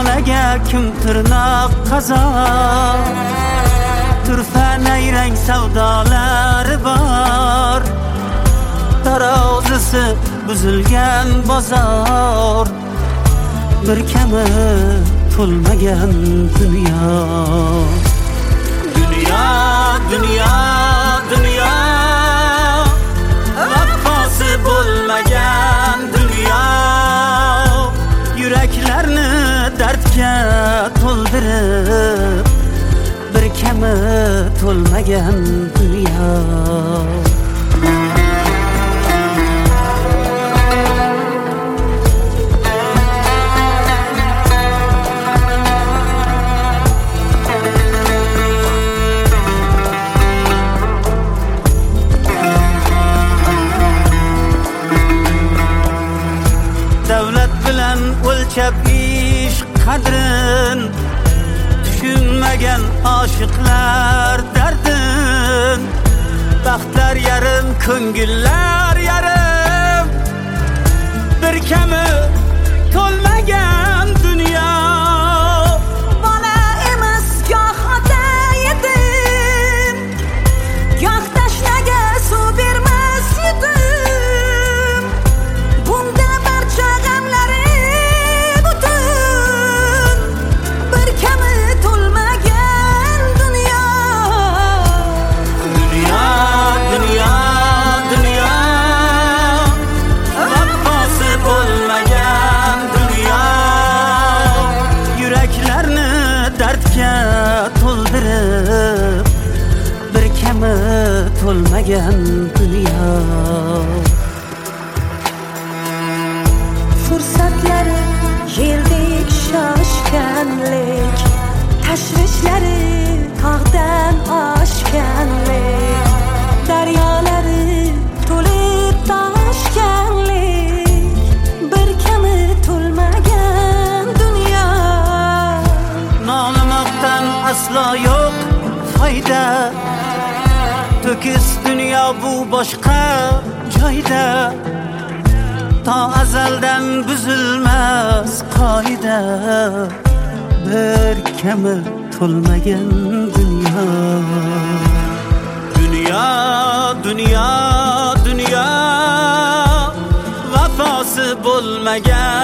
Jonaga kim tirnoq qazon, turfa nayrang savdolari bor. Tarozisi buzilgan bozor, bir kami to'lmagan dunyo. Dunyo, dunyo, dunyo, vafosi bo'lmagan dunyo. Yuraklarni dardga to'ldirib, bir kami to'lmagan dunyo. Davlat bilan o'lchab ish qadrin, tushunmagan oshiqlar dardin. Baxtlar yarim, ko'ngillar yarim, bir kami to'lmagan dunyo. Bola emas goh ota yetim, goh tashnaga suv bermas yetim. Bunda barcha g'amlari butun, bir kami to'lmagan dunyo. Dunyo, dunyo, dunyo, vafosi bo'lmagan dunyo. Yuraklarni dardga to'ldirib, bir kami to'lmagan dunyo. Fursatlari yeldek shoshganlik, tashvishlari tog'dan oshganlik, daryolari to'lib toshganlik, bir kami to'lmagan dunyo. Nolimoqdan aslo yo'q foyda, to'kis dunyo bu boshqa joyda. Ta azaldan buzilmas qoida, bir kami to'lmagan dunyo. Dunyo, dunyo, dunyo, vafosi bo'lmagan